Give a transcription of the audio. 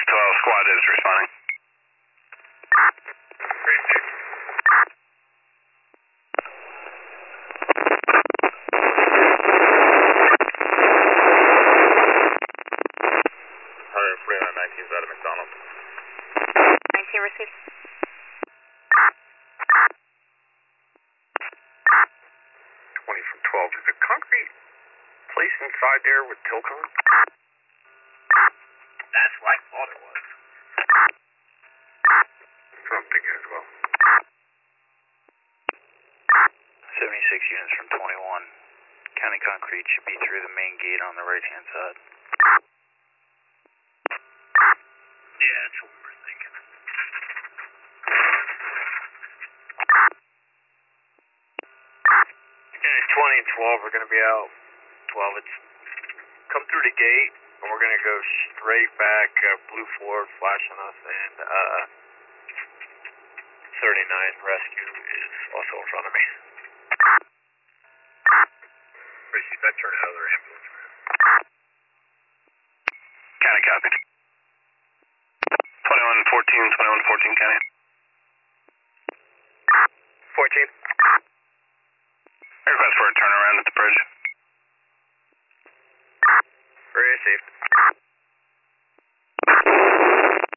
612, squad is responding. Received. Hundred 4919's out of McDonald. 19 received. 20 from 12. Is the concrete place inside there with Tilcon? That's what I thought it was. That's what I'm thinking as well. 76 units from 21. County Concrete should be through the main gate on the right-hand side. Yeah, that's what we were thinking. Units 20 and 12 are going to be out. 12, it's come through the gate, and we're going to go straight back. Blue Ford flashing us, and 39 rescue is also in front of me. Receive that turn out of their ambulance. County copied. 2114, 2114 County. 14. Request for a turnaround at the bridge. Received.